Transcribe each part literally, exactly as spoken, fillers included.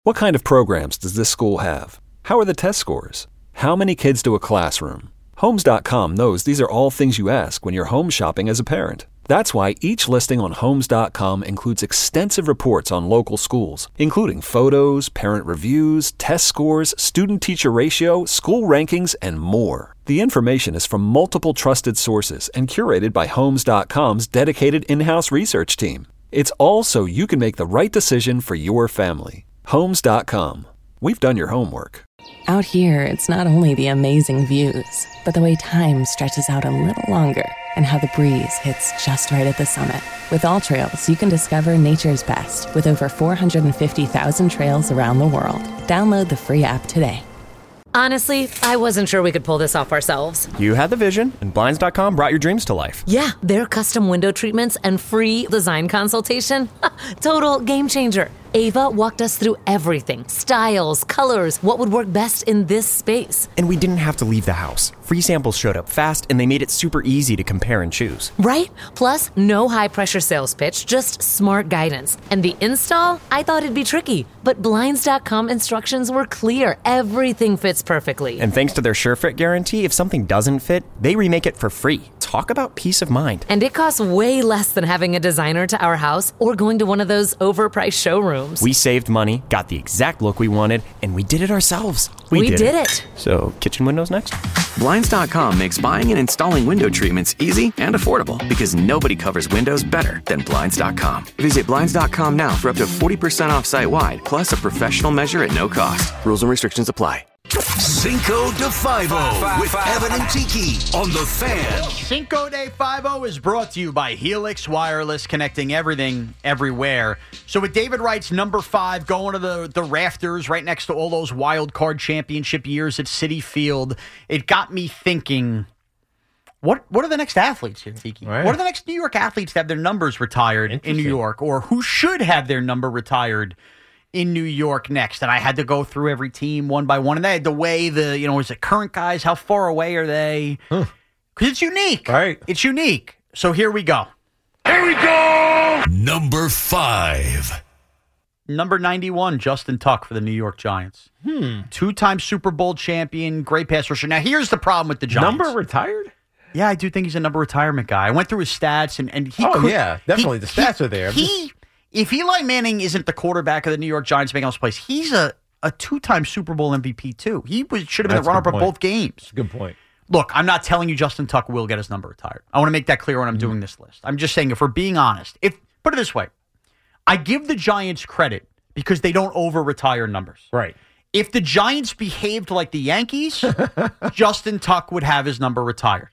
What kind of programs does this school have? How are the test scores? How many kids do a classroom? Homes dot com knows these are all things you ask when you're home shopping as a parent. That's why each listing on Homes dot com includes extensive reports on local schools, including photos, parent reviews, test scores, student-teacher ratio, school rankings, and more. The information is from multiple trusted sources and curated by Homes dot com's dedicated in-house research team. It's all so you can make the right decision for your family. Homes dot com. We've done your homework. Out here, it's not only the amazing views, but the way time stretches out a little longer and how the breeze hits just right at the summit. With All Trails, you can discover nature's best with over four hundred fifty thousand trails around the world. Download the free app today. Honestly, I wasn't sure we could pull this off ourselves. You had the vision, and Blinds dot com brought your dreams to life. Yeah, their custom window treatments and free design consultation. Total game changer. Ava walked us through everything. Styles, colors, what would work best in this space. And we didn't have to leave the house. Free samples showed up fast, and they made it super easy to compare and choose. Right? Plus, no high-pressure sales pitch, just smart guidance. And the install? I thought it'd be tricky, but Blinds dot com instructions were clear. Everything fits perfectly. And thanks to their SureFit guarantee, if something doesn't fit, they remake it for free. Talk about peace of mind. And it costs way less than having a designer to our house or going to one of those overpriced showrooms. We saved money, got the exact look we wanted, and we did it ourselves. We, we did, did it. it. So, kitchen windows next? Blinds dot com makes buying and installing window treatments easy and affordable because nobody covers windows better than Blinds dot com. Visit Blinds dot com now for up to forty percent off site-wide, plus a professional measure at no cost. Rules and restrictions apply. Cinco de Five-O with Evan and Tiki on The Fan. Cinco de Five-O is brought to you by Helix Wireless, connecting everything, everywhere. So with David Wright's number five going to the, the rafters right next to all those wild card championship years at Citi Field, it got me thinking, what what are the next athletes here, Tiki? Right. What are the next New York athletes to have their numbers retired in New York? Or who should have their number retired in New York next? And I had to go through every team one by one. And they had to weigh the, you know, is it current guys? How far away are they? Because huh. it's unique. Right. It's unique. So here we go. Here we go. Number five. Number ninety-one, Justin Tuck for the New York Giants. Hmm. Two-time Super Bowl champion, great pass rusher. Now, here's the problem with the Giants. Number retired? Yeah, I do think he's a number retirement guy. I went through his stats, and, and he Oh, could, yeah. Definitely. He, the stats he, are there. He... If Eli Manning isn't the quarterback of the New York Giants making all those plays, he's a, a two-time Super Bowl M V P, too. He was, should have been That's the runner-up of both games. That's a good point. Look, I'm not telling you Justin Tuck will get his number retired. I want to make that clear when I'm mm-hmm. doing this list. I'm just saying, if we're being honest, if put it this way, I give the Giants credit because they don't over-retire numbers. Right. If the Giants behaved like the Yankees, Justin Tuck would have his number retired.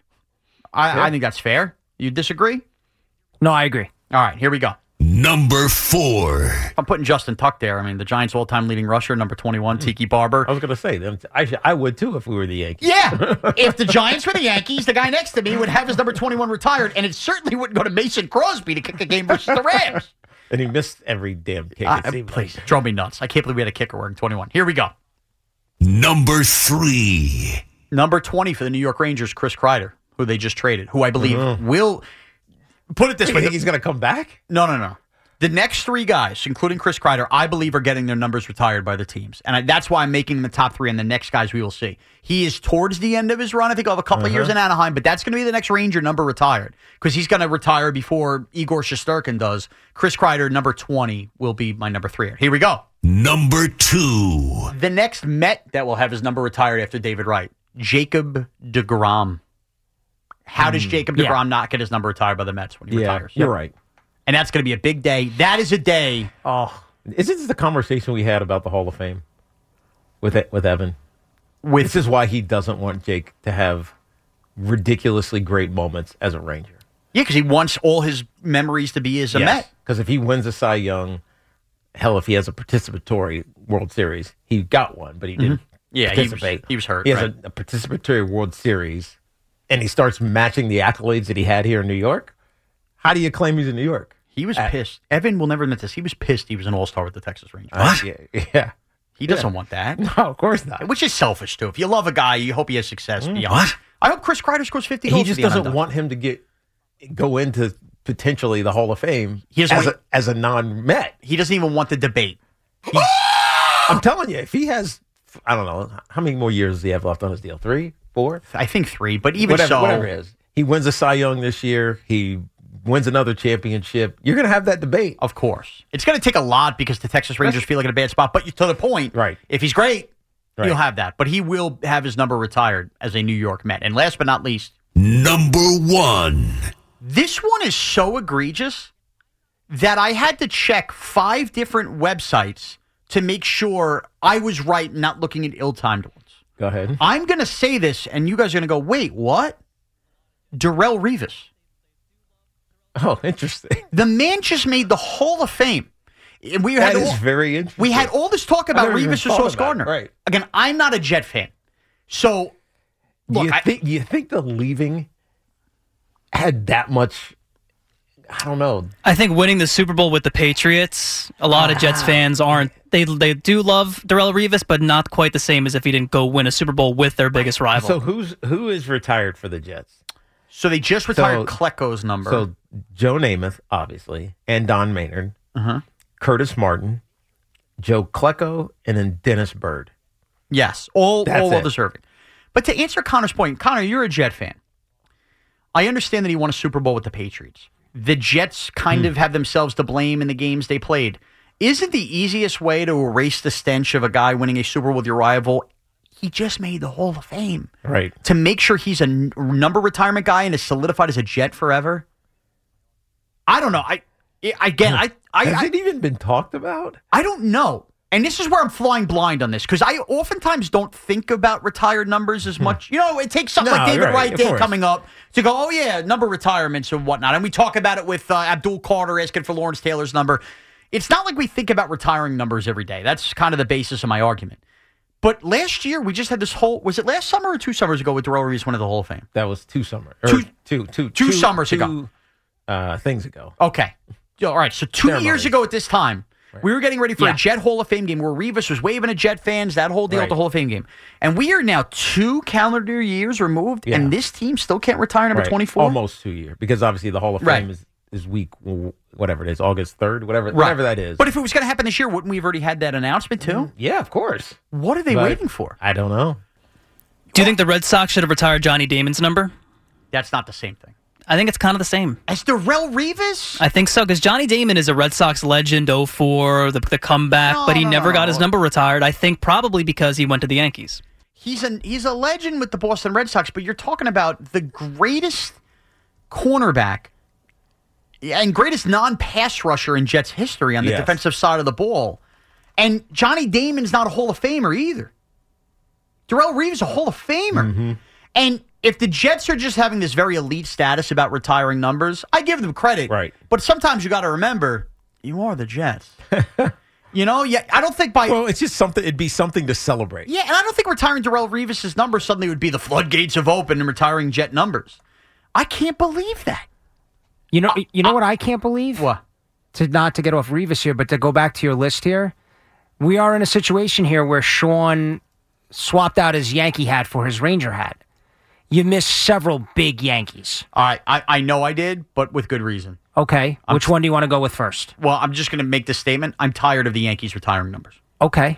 I, yeah. I think that's fair. You disagree? No, I agree. All right, here we go. Number four. If I'm putting Justin Tuck there, I mean, the Giants' all-time leading rusher, number twenty-one, Tiki Barber. I was going to say, I, should, I would too if we were the Yankees. Yeah. If the Giants were the Yankees, the guy next to me would have his number twenty-one retired, and it certainly wouldn't go to Mason Crosby to kick a game versus the Rams. And he missed every damn kick. Uh, please, like. Drove me nuts. I can't believe we had a kicker wearing twenty-one. Here we go. Number three. Number twenty for the New York Rangers, Chris Kreider, who they just traded, who I believe mm-hmm. will... Put it this you way. think he's going to come back? No, no, no. The next three guys, including Chris Kreider, I believe are getting their numbers retired by the teams. And I, that's why I'm making the top three and the next guys we will see. He is towards the end of his run. I think he'll have a couple uh-huh. of years in Anaheim, but that's going to be the next Ranger number retired because he's going to retire before Igor Shesterkin does. Chris Kreider, number twenty, will be my number three. Here we go. Number two. The next Met that will have his number retired after David Wright, Jacob deGrom. How does Jacob deGrom yeah. not get his number retired by the Mets when he yeah, retires? You're right. And that's going to be a big day. That is a day. Oh, isn't this the conversation we had about the Hall of Fame with with Evan? With, this is why he doesn't want Jake to have ridiculously great moments as a Ranger. Yeah, because he wants all his memories to be as a yes, Met. Because if he wins a Cy Young, hell, if he has a participatory World Series, he got one, but he didn't mm-hmm. yeah, participate. He was, he was hurt. He has right. a, a participatory World Series, and he starts matching the accolades that he had here in New York. How do you claim he's in New York? He was At, pissed. Evan will never admit this. He was pissed he was an all-star with the Texas Rangers. What? Yeah. yeah. He doesn't yeah. want that. No, of course not. Which is selfish, too. If you love a guy, you hope he has success. Mm. Beyond. What? I hope Chris Kreider scores fifty goals. He just doesn't want him to get go into potentially the Hall of Fame he as, a, as a non-Met. He doesn't even want the debate. He's, I'm telling you, if he has, I don't know, how many more years does he have left on his deal? Three, four? I think three, but even whatever, so. Whatever it is. He wins a Cy Young this year. He wins another championship. You're going to have that debate. Of course. It's going to take a lot because the Texas Rangers feel like in a bad spot. But to the point, right. if he's great, right. he'll have that. But he will have his number retired as a New York Met. And last but not least, number one. This one is so egregious that I had to check five different websites to make sure I was right, not looking at ill-timed ones. Go ahead. I'm going to say this, and you guys are going to go, wait, what? Darrelle Revis. Oh, interesting. The man just made the Hall of Fame. We that had is all, very interesting. We had all this talk about Revis or Sauce Gardner. Right. Again, I'm not a Jet fan. So, look, you, I, think, you think the leaving had that much, I don't know. I think winning the Super Bowl with the Patriots, a lot of Jets fans aren't, they they do love Darrelle Revis, but not quite the same as if he didn't go win a Super Bowl with their biggest rival. So who's who is retired for the Jets? So they just retired so, Klecko's number. So Joe Namath, obviously, and Don Maynard, uh-huh. Curtis Martin, Joe Klecko, and then Dennis Byrd. Yes, all, That's all well it. deserving. But to answer Connor's point, Connor, you're a Jet fan. I understand that he won a Super Bowl with the Patriots. The Jets kind Hmm. of have themselves to blame in the games they played. Isn't the easiest way to erase the stench of a guy winning a Super Bowl with your rival? He just made the Hall of Fame. Right. To make sure he's a n- number retirement guy and is solidified as a Jet forever? I don't know. I Again, I... I Has I, it even been talked about? I don't know. And this is where I'm flying blind on this, because I oftentimes don't think about retired numbers as much. You know, it takes something No, like David right, Wright of Day course. coming up to go, oh, yeah, number retirements and whatnot. And we talk about it with uh, Abdul Carter asking for Lawrence Taylor's number. It's not like we think about retiring numbers every day. That's kind of the basis of my argument. But last year, we just had this whole, was it last summer or two summers ago with Darrelle Revis winning the Hall of Fame? That was two summers. Or Two- two, two, two two summers two, ago. Uh, things ago. Okay. All right. So two Ceremonies. years ago at this time, Right. we were getting ready for Yeah. a Jet Hall of Fame game where Revis was waving at Jet fans, that whole deal Right. at the Hall of Fame game. And we are now two calendar years removed, Yeah. and this team still can't retire number Right. twenty-four? Almost two years. Because obviously the Hall of Right. Fame is, is week, whatever it is, August third, whatever, Right. whatever that is. But if it was going to happen this year, wouldn't we have already had that announcement too? yeah, of course. What are they But waiting for? I don't know. Do you think the Red Sox should have retired Johnny Damon's number? That's not the same thing. I think it's kind of the same. As Darrelle Revis? I think so, because Johnny Damon is a Red Sox legend, oh four, the, the comeback, No, but he no, never no. got his number retired. I think probably because he went to the Yankees. He's an he's a legend with the Boston Red Sox, but you're talking about the greatest cornerback and greatest non-pass rusher in Jets history on the Yes. defensive side of the ball. And Johnny Damon's not a Hall of Famer either. Darrelle Revis is a Hall of Famer. Mm-hmm. And if the Jets are just having this very elite status about retiring numbers, I give them credit. Right. But sometimes you got to remember, you are the Jets. You know, yeah, I don't think by... Well, it's just something, it'd be something to celebrate. Yeah, and I don't think retiring Darrelle Revis' number suddenly would be the floodgates have opened and retiring Jet numbers. I can't believe that. You know, you know what I can't believe? What? To not to get off Revis here, but to go back to your list here, we are in a situation here where Sean swapped out his Yankee hat for his Ranger hat. You missed several big Yankees. All right, I, I know I did, but with good reason. Okay, I'm which t- one do you want to go with first? Well, I'm just going to make this statement. I'm tired of the Yankees retiring numbers. Okay.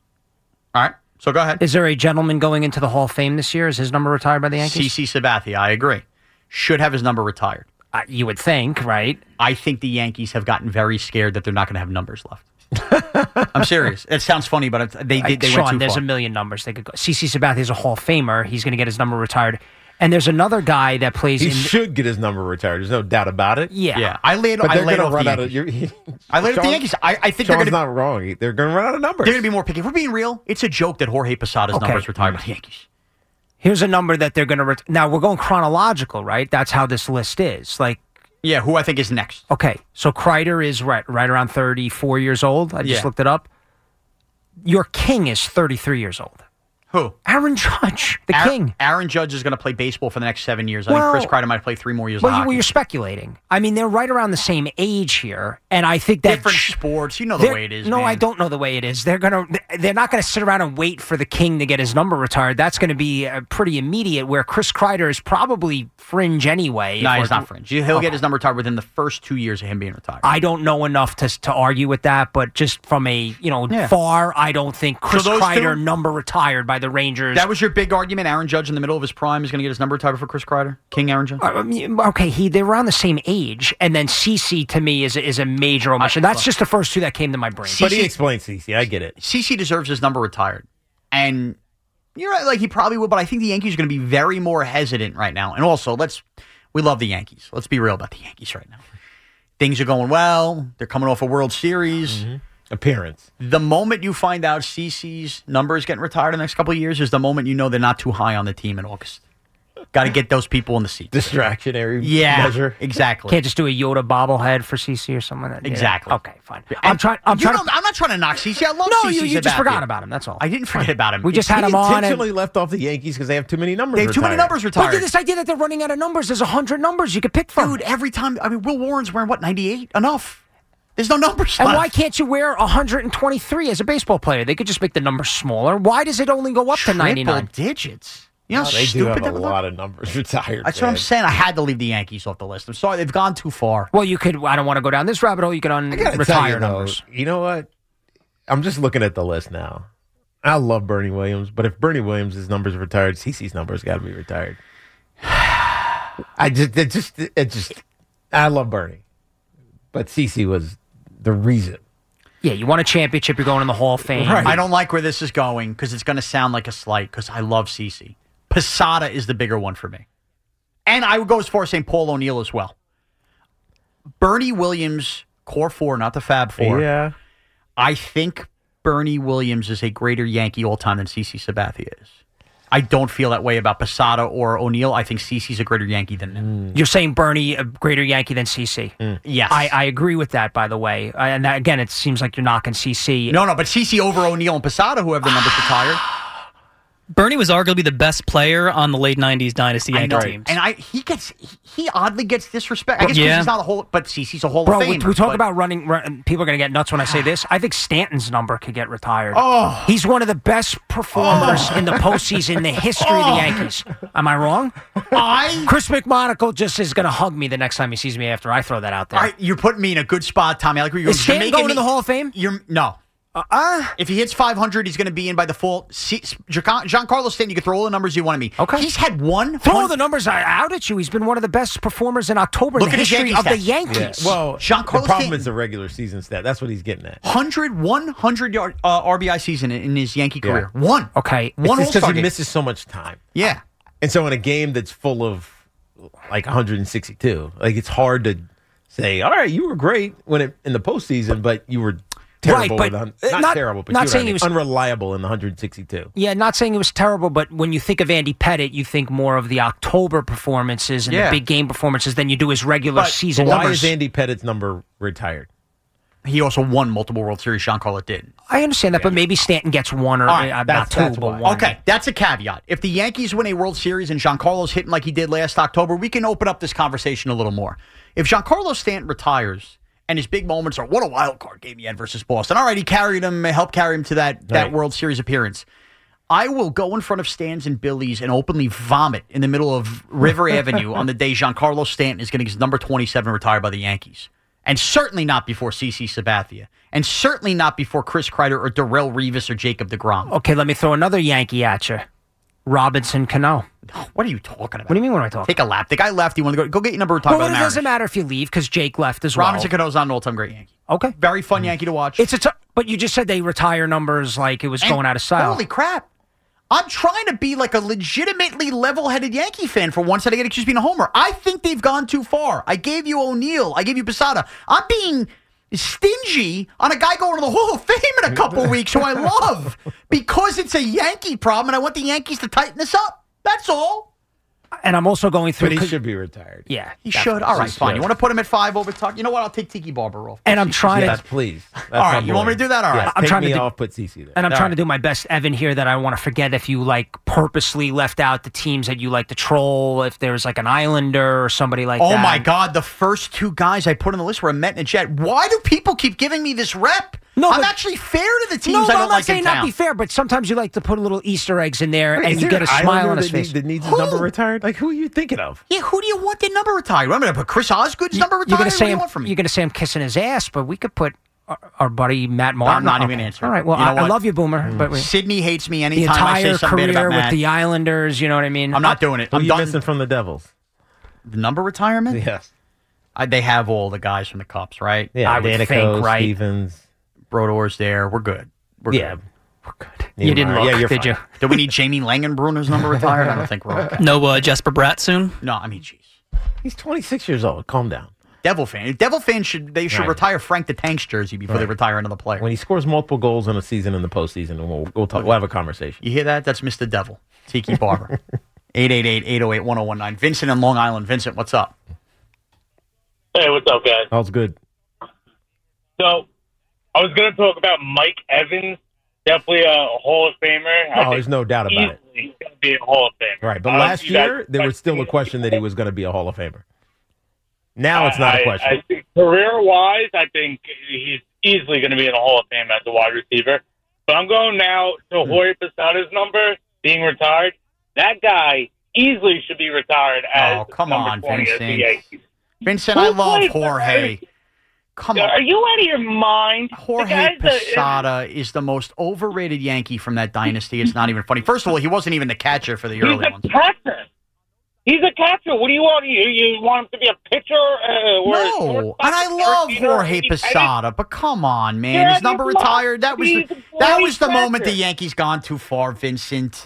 All right, so go ahead. Is there a gentleman going into the Hall of Fame this year? Is his number retired by the Yankees? C C Sabathia, I agree. Should have his number retired. Uh, you would think, right? I think the Yankees have gotten very scared that they're not going to have numbers left. I'm serious. It sounds funny, but it's- they Like, they, they Sean, went too there's far. a million numbers they could go. C C Sabathia is a Hall of Famer. He's going to get his number retired. And there's another guy that plays He in. should get his number retired. There's no doubt about it. Yeah. Yeah, I laid, But I they're laid going off to run the out of. Yankees. You're, I laid off the Sean- Yankees. I, I think Sean's they're going to not wrong. They're going to run out of numbers. they're going to be more picky. If we're being real, it's a joke that Jorge Posada's Okay. number is retired by the Yankees. Here's a number that they're going to. Ret- now, we're going chronological, right? That's how this list is. Like, Yeah, who I think is next. okay, so Kreider is right, right around thirty-four years old. I just Yeah. looked it up. Your king is thirty-three years old. Who? Aaron Judge, the Aaron, king. Aaron Judge is going to play baseball for the next seven years. I Well- think Chris Kreider might play three more years Well, of you, hockey. well, you're speculating. I mean, they're right around the same age here, and I think that Different sh- sports. You know the they're- way it is, No, man. I don't know the way it is. They're gonna. They're not going to sit around and wait for the king to get his number retired. That's going to be uh, pretty immediate. Where Chris Kreider is probably fringe anyway. No, if he's we're- not fringe. He'll Okay. get his number retired within the first two years of him being retired. I don't know enough to to argue with that, but just from a you know Yeah. far, I don't think Chris those Kreider two- number retired by the Rangers. That was your big argument. Aaron Judge in the middle of his prime is going to get his number retired for Chris Kreider? King Aaron Judge? I mean, okay, he they're around the same age, and then Cece to me is a, is a major omission. That's just the first two that came to my brain. But he explained CeCe. I get it. CeCe deserves his number retired. And you're right, like he probably would, but I think the Yankees are going to be very more hesitant right now. And also, let's we love the Yankees. Let's be real about the Yankees right now. Things are going well. They're coming off a World Series. Mm-hmm. Appearance. The moment you find out CeCe's number is getting retired in the next couple of years is the moment you know they're not too high on the team in August. Got to get those people in the seats. Distractionary Yeah, measure. exactly. Can't just do a Yoda bobblehead for CeCe or something like that. Exactly. Yeah. Okay, fine. I'm trying. I'm You trying. don't- I'm not trying to knock CeCe. I love No, CeCe you, you just Sabathia. forgot about him. That's all. I didn't forget about him. We just He had him on. And, intentionally left off the Yankees because they have too many numbers. They have too many retired. numbers but retired. this idea that they're running out of numbers, there's a hundred numbers you could pick from. Dude, every time, I mean, Will Warren's wearing, what, ninety-eight? Enough. There's no numbers And left. why can't you wear one hundred twenty-three as a baseball player? They could just make the number smaller. Why does it only go up to ninety-nine? Triple digits. You know No, how they do stupid have that a would lot look? of numbers retired. That's what I'm man. saying. I had to leave the Yankees off the list. I'm sorry. They've gone too far. Well, you could. I don't want to go down this rabbit hole. You could I gotta tell retire you, though, numbers. You know what? I'm just looking at the list now. I love Bernie Williams, but if Bernie Williams' number's retired, CeCe's number's got to be retired. I just, it just, it just. I love Bernie, but CeCe was the reason. Yeah, you won a championship. You're going in the Hall of Fame. I don't like where this is going because it's going to sound like a slight because I love CeCe. Posada is the bigger one for me. And I would go as far as saying Paul O'Neill as well. Bernie Williams, core four, not the Fab Four. Yeah. I think Bernie Williams is a greater Yankee all-time than CeCe Sabathia is. I don't feel that way about Posada or O'Neill. I think CeCe's a greater Yankee than them. You're saying Bernie a greater Yankee than CeCe. Yes. I, I agree with that. By the way, Uh, and that, again, it seems like you're knocking CeCe. No, no, but CeCe over O'Neill and Posada, who have the numbers retired. Bernie was arguably the best player on the late nineties Dynasty I Yankee know. teams. And I he gets he, he oddly gets disrespect. I guess because Yeah. he's not a whole, but CeCe's a Hall Bro, of we, Famer. we talk but- about running. Run, people are going to get nuts when I say this. I think Stanton's number could get retired. Oh. He's one of the best performers in the postseason in the history of the Yankees. Am I wrong? I Chris McMonagle just is going to hug me the next time he sees me after I throw that out there. All right, you're putting me in a good spot, Tommy. I like where you're Is you're Stanton making going me- to the Hall of Fame? You're no. Uh, If he hits five hundred, he's going to be in by default. See, Giancarlo Giancarlo Stanton, you can throw all the numbers you want to me. Okay. He's had one. throw hun- the numbers out at you. He's been one of the best performers in October Look in at the his history Yankee of the stats. Yankees. Yeah. Well, Giancarlo the problem Stanton- is the regular season stat. That's what he's getting at. one hundred, one hundred yard uh, R B I season in, in his Yankee Yeah. career. One. Okay. One It's just All-Star because he game. misses so much time. Yeah. And so in a game that's full of like one hundred sixty-two, like it's hard to say, all right, you were great when it in the postseason, but you were terrible. Right, with but, the, uh, not, not- terrible, but not you know what I saying he mean, was- unreliable in the one hundred sixty-two. Yeah, not saying it was terrible, but when you think of Andy Pettit, you think more of the October performances and Yeah. the big game performances than you do his regular But season Why numbers. is Andy Pettit's number retired? He also won multiple World Series. Giancarlo did. I understand that, but maybe Stanton gets one or All right, uh, that's- not two, that's but why. one. Okay, that's a caveat. If the Yankees win a World Series and Giancarlo's hitting like he did last October, we can open up this conversation a little more. If Giancarlo Stanton retires and his big moments are what a wild card game he had versus Boston. All right, he carried him, helped carry him to that, that Right. World Series appearance. I will go in front of Stans and Billy's and openly vomit in the middle of River Avenue on the day Giancarlo Stanton is going to get his number twenty-seven retired by the Yankees. And certainly not before CeCe Sabathia. And certainly not before Chris Kreider or Darrell Revis or Jacob deGrom. Okay, let me throw another Yankee at you. Robinson Cano. What are you talking about? What do you mean, what am I talking Take a lap. The guy left. You want to go? Go get your number retired Well, by the it doesn't Mariners. matter if you leave because Jake left as well. Robinson Cano's not an all-time great Yankee. Okay. Very fun Yankee to watch. It's a t- but you just said they retire numbers like it was And going out of style. Holy crap. I'm trying to be like a legitimately level-headed Yankee fan for once that I get accused of being a homer. I think they've gone too far. I gave you O'Neill. I gave you Posada. I'm being stingy on a guy going to the Hall of Fame in a couple weeks who I love because it's a Yankee problem and I want the Yankees to tighten this up. That's all. And I'm also going through. But he should be retired. Yeah, he definitely. should. All right, fine. should. You want to put him at five over Tuck? You know what? I'll take Tiki Barber off. And I'm trying Yes, to. please. That's All right, my you want boy. me to do that? All right. Yes, I'm take trying to me do- off, put Cece there. And I'm All trying right. to do my best, Evan, here that I want to forget if you like purposely left out the teams that you like to troll, if there's like an Islander or somebody like Oh that. my God! The first two guys I put on the list were a Met and a Jet. Why do people keep giving me this rep? No, I'm but- actually fair to the teams No, I no, don't I'm not like saying in not town. be fair, but sometimes you like to put little Easter eggs in there, Wait, and is you there get a an smile Islander on his that, face. need- that needs his number retired? Like, who are you thinking of? Yeah, who do you want their number retired? I'm going to put Chris Osgood's number retired. You're gonna What say do you him, want from me? you're gonna say I'm kissing his ass, but we could put our, our buddy Matt Martin. I'm not even Okay. gonna answer. All right, well, You know I, I what? love you, Boomer, but we, Sydney hates me the anytime I say entire something bad career about with Matt. the Islanders, you know what I mean? I'm not doing it. Who I'm you done. missing from the Devils? The number retirement? Yes. I, they have all the guys from the Cups, right? Yeah, I would Danico, think, right? Stevens. Brodor's there. We're good. We're Yeah. good. We're good. You didn't look, Yeah, you're did fine. you? Do we need Jamie Langenbrunner's number retired? I don't think we're okay. No uh, Jesper Bratt soon. No, I mean, jeez. He's twenty-six years old. Calm down. Devil fan. Devil fans should they should Right. retire Frank the Tank's jersey before they Right. retire another player. When he scores multiple goals in a season in the postseason, we'll we'll, talk, we'll have a conversation. You hear that? That's Mister Devil. Tiki Barber. eight eight eight, eight oh eight, one oh one nine. Vincent in Long Island. Vincent, what's up? Hey, what's up, guys? All's good. So, I was going to talk about Mike Evans, definitely a Hall of Famer. I Oh, think there's no doubt about it. easily going to be a Hall of Famer. Right, but Uh, last you guys- year there was still a question that he was going to be a Hall of Famer. Now it's not I- a question. I, I think career-wise, I think he's easily going to be in the Hall of Fame as a wide receiver. But I'm going now to Hmm. Jorge Posada's number being retired. That guy easily should be retired as Oh, come number on, twenty at the Vincent. Yankees. Vincent, Who I love played for- Jorge. Come on. Are you out of your mind? The Jorge guy's the- Posada is the most overrated Yankee from that dynasty. It's not even funny. First of all, he wasn't even the catcher for the He's early a ones. catcher. He's a catcher. What do you want? You, you want him to be a pitcher? Uh, or a No, shortstop, and I or love either? Jorge He- Posada, but come on, man, Yeah, his number he's not- retired. That was he's the, a that bloody was the moment the catcher. Yankees gone too far, Vincent.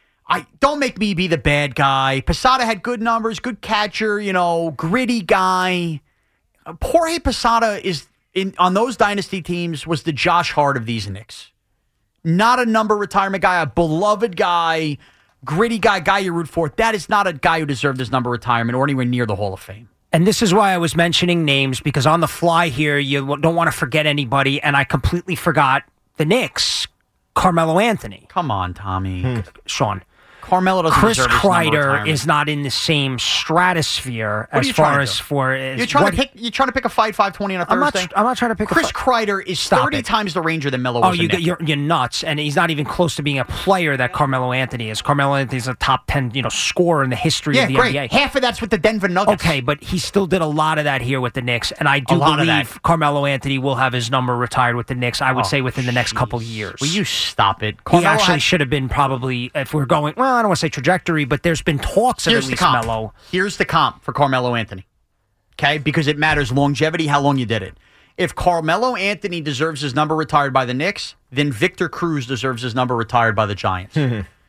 I don't make me be the bad guy. Posada had good numbers, good catcher, you know, gritty guy. Uh, Jorge Posada is in on those dynasty teams was the Josh Hart of these Knicks. Not a number retirement guy, a beloved guy, gritty guy, guy you root for. That is not a guy who deserved his number retirement or anywhere near the Hall of Fame. And this is why I was mentioning names, because on the fly here, you don't want to forget anybody, and I completely forgot the Knicks. Carmelo Anthony. Come on, Tommy. Sean. Carmelo doesn't Chris deserve his number Kreider retirement. is not in the same stratosphere What are as you trying far to as do? for as You're trying what to pick. You're trying to pick a fight five twenty on a I'm not. Thursday. I'm not trying to pick. Chris a fight. Kreider is Stop thirty it. times the Ranger than Melo Oh, was. a you, Knick. you're you're nuts, and he's not even close to being a player that Carmelo Anthony is. Carmelo Anthony's a top ten, you know, scorer in the history yeah, of the great. N B A. Half of that's with the Denver Nuggets. Okay, but he still did a lot of that here with the Knicks, and I do lot of believe that. Carmelo Anthony will have his number retired with the Knicks. I would Oh, say within the next couple years. Will you stop it? He Carmelo actually had- should have been probably, if we're going, well, I don't want to say trajectory, but there's been talks of Here's at the least comp. Melo. Here's the comp for Carmelo Anthony. Okay, because it matters longevity, how long you did it. If Carmelo Anthony deserves his number retired by the Knicks, then Victor Cruz deserves his number retired by the Giants.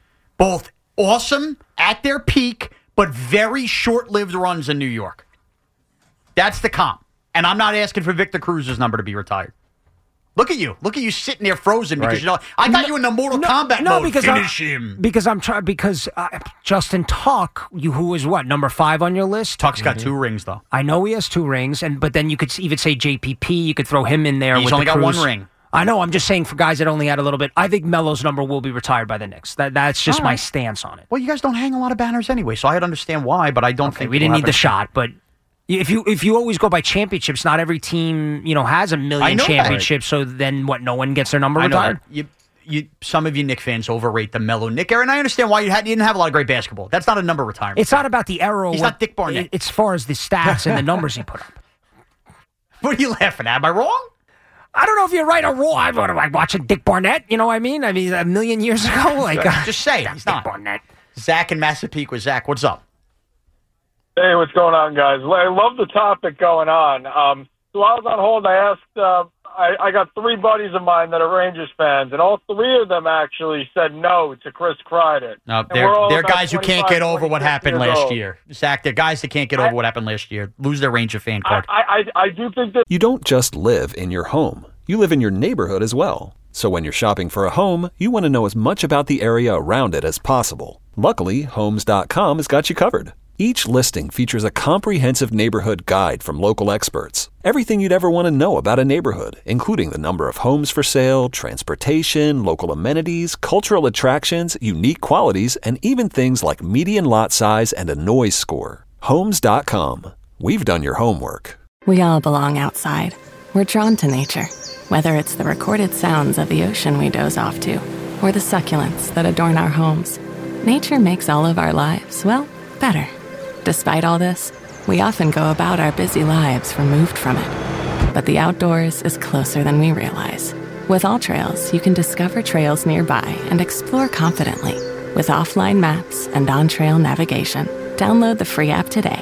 Both awesome at their peak, but very short-lived runs in New York. That's the comp. And I'm not asking for Victor Cruz's number to be retired. Look at you. Look at you sitting there frozen because Right. you know I got you in the Mortal Kombat no, mode. because Finish I, him. Because I'm trying. Because uh, Justin Tuck, you who is what number five on your list? Tuck's got two rings though. I know he has two rings, and but then you could even say J P P. You could throw him in there. He's with only the got one Cruz. ring. I know. I'm just saying for guys that only had a little bit. I think Melo's number will be retired by the Knicks. That that's just All my right. stance on it. Well, you guys don't hang a lot of banners anyway, so I'd understand why, but I don't Okay, think we didn't it'll need the happen. shot, but if you if you always go by championships, not every team you know has a I million know that. championships. So then what? No one gets their number I know retired. that. You, you, some of you Knick fans overrate the Melo Knick era, and I understand why you, had, you didn't have a lot of great basketball. That's not a number retirement. It's not about the era. He's what- not Dick Barnett. it- It's far as the stats and the numbers he put up. What are you laughing at? Am I wrong? I don't know if you're right or wrong. I what am I watching Dick Barnett? You know what I mean? I mean, a million years ago, like uh, Just say it. He's Dick not. Barnett. Zach in Massapequa. Zach, what's up? Hey, what's going on, guys? Well, I love the topic going on. Um, so I was on hold. I asked. Uh, I, I got three buddies of mine that are Rangers fans, and all three of them actually said no to Chris Kreider. No, And they're, we're all they're about guys who can't twenty-five, get over what twenty-six happened years last old. year. Zach, they're guys that can't get over what happened last year. Lose their Ranger fan I, card. I, I, I do think that. You don't just live in your home, you live in your neighborhood as well. So when you're shopping for a home, you want to know as much about the area around it as possible. Luckily, Homes dot com has got you covered. Each listing features a comprehensive neighborhood guide from local experts. Everything you'd ever want to know about a neighborhood, including the number of homes for sale, transportation, local amenities, cultural attractions, unique qualities, and even things like median lot size and a noise score. Homes dot com. We've done your homework. We all belong outside. We're drawn to nature, whether it's the recorded sounds of the ocean we doze off to, or the succulents that adorn our homes. Nature makes all of our lives, well, better. Despite all this, we often go about our busy lives removed from it. But the outdoors is closer than we realize. With AllTrails, you can discover trails nearby and explore confidently. With offline maps and on-trail navigation, download the free app today.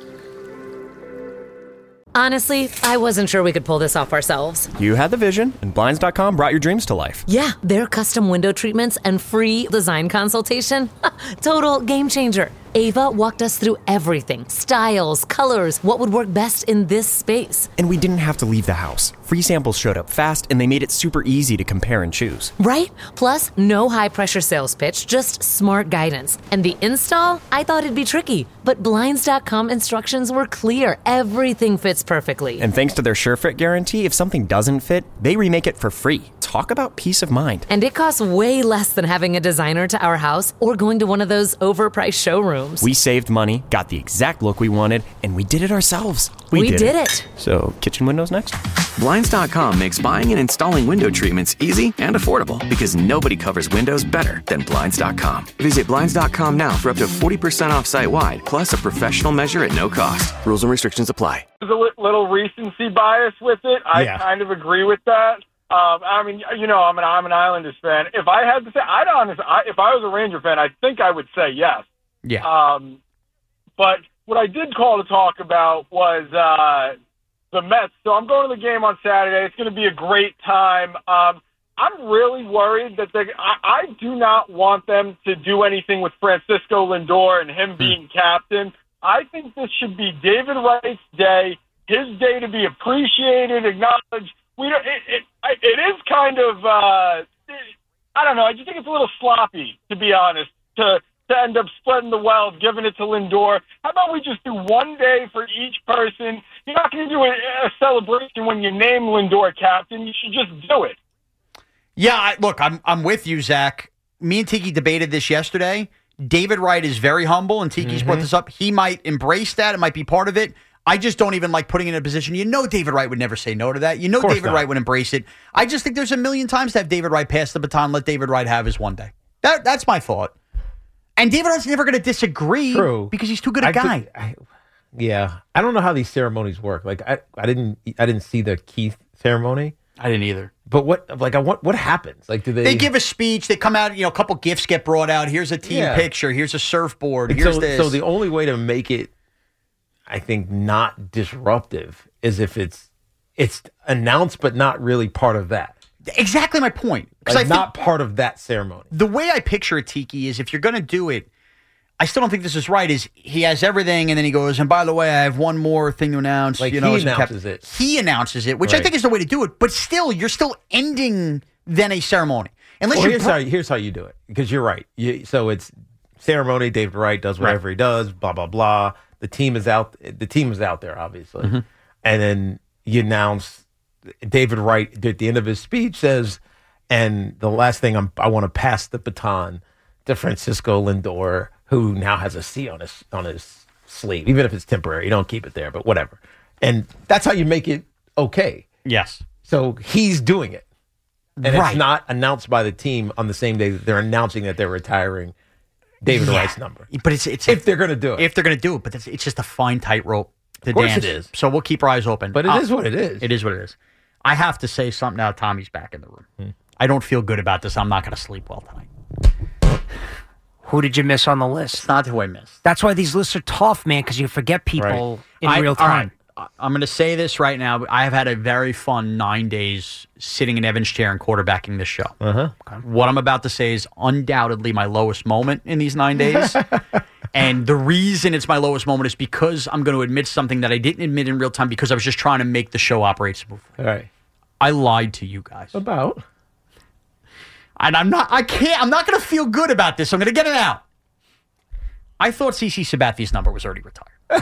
Honestly, I wasn't sure we could pull this off ourselves. You had the vision, and Blinds dot com brought your dreams to life. Yeah, their custom window treatments and free design consultation. Total game changer. Ava walked us through everything. Styles, colors, what would work best in this space. And we didn't have to leave the house. Free samples showed up fast, and they made it super easy to compare and choose. Right? Plus, no high-pressure sales pitch, just smart guidance. And the install? I thought it'd be tricky, but Blinds dot com instructions were clear. Everything fits perfectly. And thanks to their SureFit guarantee, if something doesn't fit, they remake it for free. Talk about peace of mind. And it costs way less than having a designer to our house or going to one of those overpriced showrooms. We saved money, got the exact look we wanted, and we did it ourselves. We, we did, did it. it. So, kitchen windows next? Blinds dot com makes buying and installing window treatments easy and affordable because nobody covers windows better than Blinds dot com. Visit Blinds dot com now for up to forty percent off site-wide, plus a professional measure at no cost. Rules and restrictions apply. There's a li- little recency bias with it. I yeah. kind of agree with that. Um, I mean, you know, I'm an I'm an Islanders fan. If I had to say, I'd honestly, I, if I was a Ranger fan, I think I would say yes. Yeah. Um, but what I did call to talk about was uh, the Mets. So I'm going to the game on Saturday. It's going to be a great time. Um, I'm really worried that they. I, I do not want them to do anything with Francisco Lindor and him being captain. I think this should be David Wright's day, his day to be appreciated, acknowledged. We don't, it, it, it is kind of, uh, I don't know, I just think it's a little sloppy, to be honest, to, to end up spreading the wealth, giving it to Lindor. How about we just do one day for each person? You're not going to do a, a celebration when you name Lindor captain. You should just do it. Yeah, I, look, I'm I'm with you, Zach. Me and Tiki debated this yesterday. David Wright is very humble, and Tiki's mm-hmm. brought this up. He might embrace that. It might be part of it. I just don't even like putting in a position. You know David Wright would never say no to that. You know David not. Wright would embrace it. I just think there's a million times to have David Wright pass the baton, let David Wright have his one day. That That's my thought. And David Wright's never going to disagree True. because he's too good a I guy. Could, I, yeah. I don't know how these ceremonies work. Like I, I didn't I didn't see the Keith ceremony. I didn't either. But what like I what what happens? Like do they They give a speech, they come out, you know, a couple gifts get brought out. Here's a team yeah. picture, here's a surfboard, and here's so, this. So the only way to make it I think not disruptive is if it's it's announced but not really part of that. Exactly my point. Like I not part of that ceremony. The way I picture it, Tiki, is if you're going to do it, I still don't think this is right, is he has everything and then he goes, and by the way, I have one more thing to announce. Like you know, he announces it. He announces it, which right. I think is the way to do it. But still, you're still ending then a ceremony. Unless well, you here's, pro- how, here's how you do it. Because you're right. You, so it's ceremony, David Wright does whatever right. he does, blah, blah, blah. The team is out. The team is out there, obviously, mm-hmm. and then you announce David Wright at the end of his speech says, "And the last thing I'm, I want to pass the baton to Francisco Lindor, who now has a C on his on his sleeve, even if it's temporary. You don't keep it there, but whatever." And that's how you make it okay. Yes. So he's doing it, and right. it's not announced by the team on the same day that they're announcing that they're retiring David yeah. Wright's number. But it's it's if they're going to do it. If they're going to do it, but it's, it's just a fine tightrope to of course dance. it is. So we'll keep our eyes open. But it uh, is what it is. It is what it is. I have to say something now. Tommy's back in the room. Hmm. I don't feel good about this. I'm not going to sleep well tonight. Who did you miss on the list? It's not who I missed. That's why these lists are tough, man, because you forget people right. in I, real time. Right. I'm going to say this right now. I have had a very fun nine days sitting in Evan's chair and quarterbacking this show. Uh-huh. Okay. What I'm about to say is undoubtedly my lowest moment in these nine days. And the reason it's my lowest moment is because I'm going to admit something that I didn't admit in real time because I was just trying to make the show operate smoothly. All right. I lied to you guys. About? And I'm not, I can't, I'm not going to feel good about this. So I'm going to get it out. I thought CeCe Sabathia's number was already retired.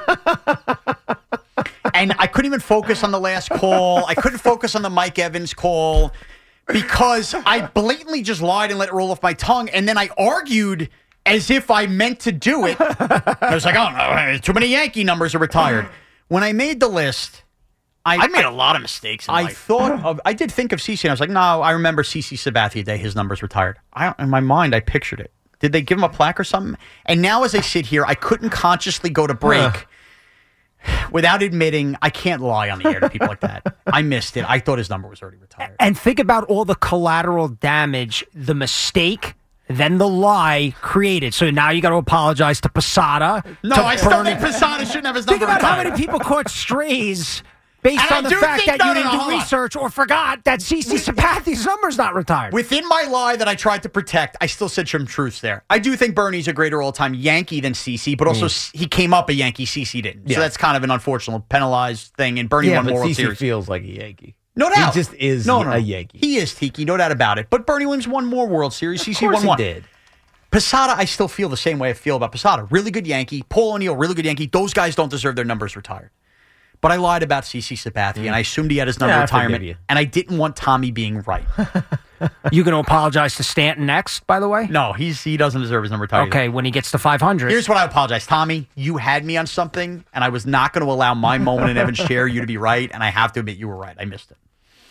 And I couldn't even focus on the last call. I couldn't focus on the Mike Evans call because I blatantly just lied and let it roll off my tongue. And then I argued as if I meant to do it. I was like, oh, no, too many Yankee numbers are retired. When I made the list, I, I made a lot of mistakes in I life. thought of, I did think of CeCe, and I was like, no, I remember CeCe Sabathia Day. His number's retired. I, in my mind, I pictured it. Did they give him a plaque or something? And now as I sit here, I couldn't consciously go to break without admitting I can't lie on the air to people like that. I missed it. I thought his number was already retired. And think about all the collateral damage, the mistake, then the lie created. So now you got to apologize to Posada. No, to I still Bernie. think Posada shouldn't have his number Think about retired. how many people caught strays based And I on the do fact think- that no, you no, didn't no, do hold on. research or forgot that CeCe Sabathia's number's not retired. Within my lie that I tried to protect, I still said some truths there. I do think Bernie's a greater all-time Yankee than CeCe, but also Mm. he came up a Yankee, CeCe didn't. Yeah. So that's kind of an unfortunate penalized thing, and Bernie yeah, won but the World CeCe Series. feels like a Yankee. No doubt. He just is no, no. a Yankee. He is Tiki, no doubt about it. But Bernie Williams won more World Series. Of CeCe course won he one. did. Posada, I still feel the same way I feel about Posada. Really good Yankee. Paul O'Neill, really good Yankee. Those guys don't deserve their numbers retired. But I lied about CeCe Sabathia, Mm. and I assumed he had his number Yeah, I forgive retirement, you. and I didn't want Tommy being right. You going to apologize to Stanton next, by the way? No, he's he doesn't deserve his number retired. Okay, when he gets to five hundred. Here's what I apologize. Tommy, you had me on something, and I was not going to allow my moment in Evan's chair, you to be right, and I have to admit you were right. I missed it.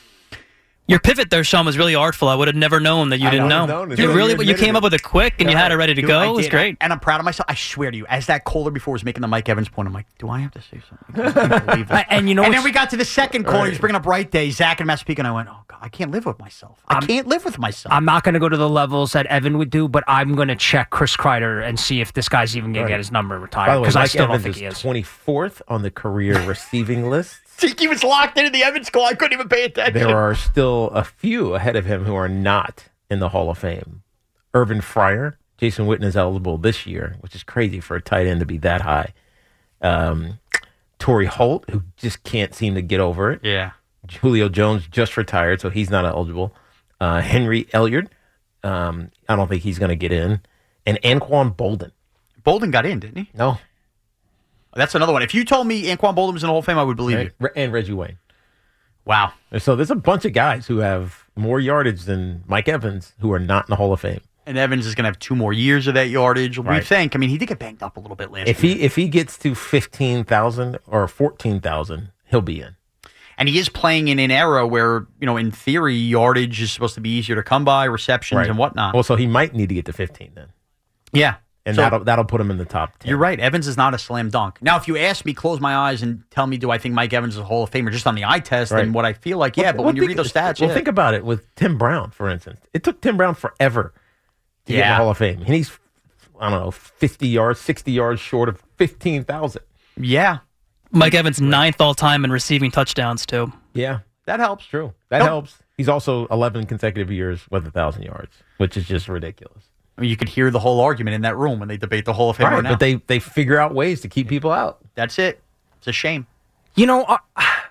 Your pivot there, Sean, was really artful. I would have never known that you I didn't wouldn't know. have known You until really, you but you admitted came it. up with it quick and you had it ready to Dude, go. I It was did. great. And I'm proud of myself. I swear to you, as that caller before was making the Mike Evans point, I'm like, do I have to say something? I can't believe this. And you know and what's- then we got to the second call. Right. He was bringing up Right Day, Zach and Massapequa, and I went, oh, God, I can't live with myself. I can't live with myself. I'm not going to go to the levels that Evan would do, but I'm going to check Chris Kreider and see if this guy's even going Right. to get his number By the retired. way, Because I Mike still Evans don't think he is is. twenty-fourth on the career receiving list. Tiki was locked into the Evans call. I couldn't even pay attention. There are still a few ahead of him who are not in the Hall of Fame. Irvin Fryer, Jason Witten is eligible this year, which is crazy for a tight end to be that high. Um, Torrey Holt, who just can't seem to get over it. Yeah. Julio Jones just retired, so he's not eligible. Uh, Henry Elliott, um, I don't think he's going to get in. And Anquan Bolden. Bolden got in, didn't he? No. That's another one. If you told me Anquan Bolden was in the Hall of Fame, I would believe Right. you. And Reggie Wayne. Wow. And so there's a bunch of guys who have more yardage than Mike Evans who are not in the Hall of Fame. And Evans is going to have two more years of that yardage. We Right. think. I mean, he did get banged up a little bit last If year. he if he gets to fifteen thousand or fourteen thousand, he'll be in. And he is playing in an era where, you know, in theory, yardage is supposed to be easier to come by, receptions Right. and whatnot. Well, so he might need to get to fifteen then. Yeah. And So- that'll that'll put him in the top ten. You're right. Evans is not a slam dunk. Now, if you ask me, close my eyes and tell me, do I think Mike Evans is a Hall of Famer just on the eye test Right. and what I feel like? Yeah, Well, but well, when you think- read those stats, well, yeah. think about it with Tim Brown, for instance. It took Tim Brown forever to get in Yeah. the Hall of Fame. And he's, I don't know, fifty yards, sixty yards short of fifteen thousand. Yeah. Mike Evans, ninth all time in receiving touchdowns, too. Yeah. That helps. True. That Nope. helps. He's also eleven consecutive years with one thousand yards, which is just ridiculous. I mean, you could hear the whole argument in that room when they debate the Hall of Fame right, Right, now. but they, they figure out ways to keep people out. That's it. It's a shame. You know, uh,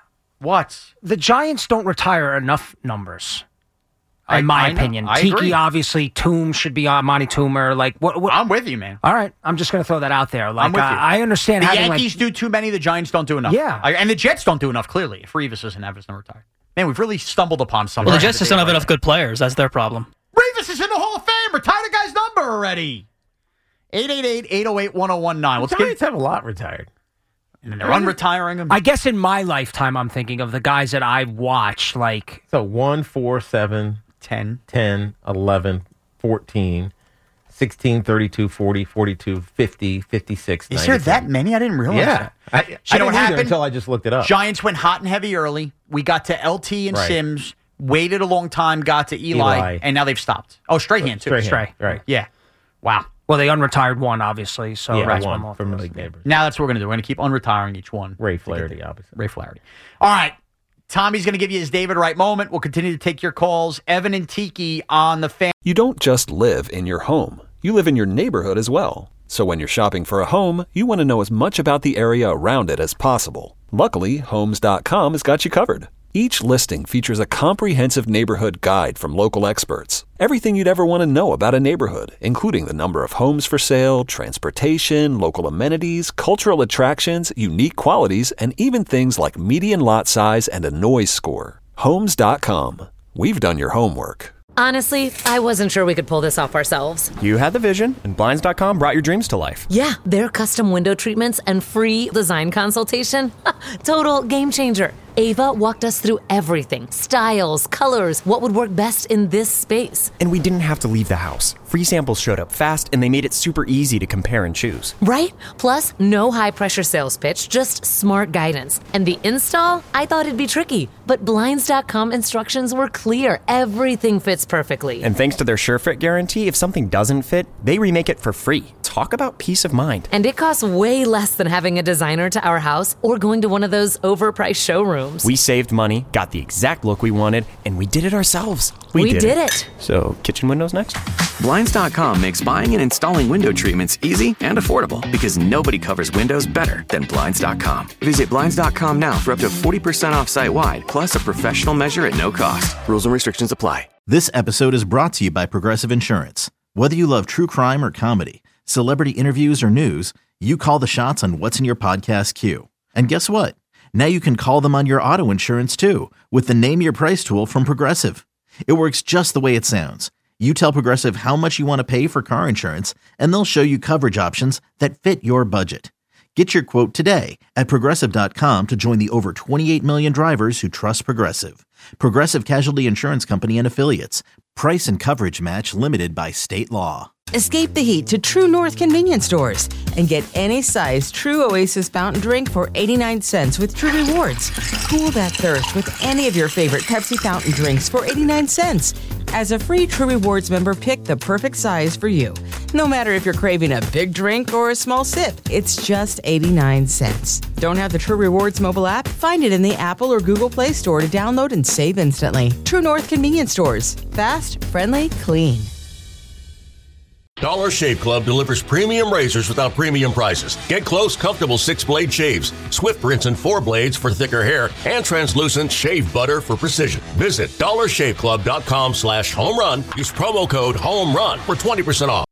what? The Giants don't retire enough numbers. In I- my I know. opinion, I Tiki agree. obviously, Toom should be on Monty Toomer. Like, what, what? I'm with you, man. All right, I'm just going to throw that out there. Like, I'm with you. I, I understand The having Yankees like, do too many. The Giants don't do enough. Yeah. I- and the Jets don't do enough. Clearly, if Revis doesn't have his number retired, man, we've really stumbled upon something. Well, the Jets just don't have enough good players. That's their problem. Revis is in the Hall of Fame. Retire the guy's number already. eight eight eight, eight oh eight, one oh one nine. The Let's Giants get. have a lot retired. And they're unretiring him. I guess in my lifetime, I'm thinking of the guys that I've watched. Like, So one, four, seven, ten, ten, eleven, fourteen, sixteen, thirty-two, forty, forty-two, fifty, fifty-six, Is there that many? I didn't realize Yeah. that. I, I So you know didn't what either happened? until I just looked it up. Giants went hot and heavy early. We got to L T and Right. Sims. Waited a long time. Got to Eli, Eli. and now they've stopped. Oh, Strahan too. Strahan, Stray. right. Yeah. Wow. well, they unretired one, obviously. So Yeah, that's one more from for the us. neighbors. Now that's what we're going to do. We're going to keep unretiring each one. Ray Flaherty, obviously. Ray Flaherty. All right. Tommy's going to give you his David Wright moment. We'll continue to take your calls. Evan and Tiki on the fan. You don't just live in your home, you live in your neighborhood as well. So when you're shopping for a home, you want to know as much about the area around it as possible. Luckily, Homes dot com has got you covered. Each listing features a comprehensive neighborhood guide from local experts. Everything you'd ever want to know about a neighborhood, including the number of homes for sale, transportation, local amenities, cultural attractions, unique qualities, and even things like median lot size and a noise score. Homes dot com. We've done your homework. Honestly, I wasn't sure we could pull this off ourselves. You had the vision, and Blinds dot com brought your dreams to life. Yeah, their custom window treatments and free design consultation. Total game changer. Ava walked us through everything. Styles, colors, what would work best in this space. And we didn't have to leave the house. Free samples showed up fast, and they made it super easy to compare and choose. Right? Plus, no high-pressure sales pitch, just smart guidance. And the install? I thought it'd be tricky, but Blinds dot com instructions were clear. Everything fits perfectly. And thanks to their SureFit guarantee, if something doesn't fit, they remake it for free. Talk about peace of mind. And it costs way less than having a designer to our house or going to one of those overpriced showrooms. We saved money, got the exact look we wanted, and we did it ourselves. We, we did, did it. it. So, kitchen windows next? Blinds dot com makes buying and installing window treatments easy and affordable because nobody covers windows better than Blinds dot com. Visit Blinds dot com now for up to forty percent off site-wide, plus a professional measure at no cost. Rules and restrictions apply. This episode is brought to you by Progressive Insurance. Whether you love true crime or comedy, celebrity interviews or news, you call the shots on what's in your podcast queue. And guess what? Now you can call them on your auto insurance too with the Name Your Price tool from Progressive. It works just the way it sounds. You tell Progressive how much you want to pay for car insurance, and they'll show you coverage options that fit your budget. Get your quote today at Progressive dot com to join the over twenty-eight million drivers who trust Progressive. Progressive Casualty Insurance Company and Affiliates. Price and coverage match limited by state law. Escape the heat to True North convenience stores and get any size True Oasis fountain drink for eighty-nine cents with True Rewards. Cool that thirst with any of your favorite Pepsi fountain drinks for eighty-nine cents. As a free True Rewards member, pick the perfect size for you. No matter if you're craving a big drink or a small sip, it's just eighty-nine cents. Don't have the True Rewards mobile app? Find it in the Apple or Google Play Store to download and save instantly. True North convenience stores. Fast, friendly, clean. Dollar Shave Club delivers premium razors without premium prices. Get close, comfortable six-blade shaves, swift rinse and four blades for thicker hair, and translucent shave butter for precision. Visit dollar shave club dot com slash home run. Use promo code HOME RUN for twenty percent off.